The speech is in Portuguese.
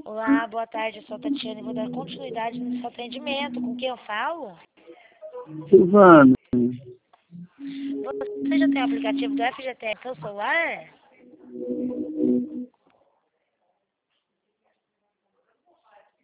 Olá, boa tarde, eu sou a Tatiana e vou dar continuidade no seu atendimento. Com quem eu falo? Silvana, Você já tem o aplicativo do FGTS no seu celular?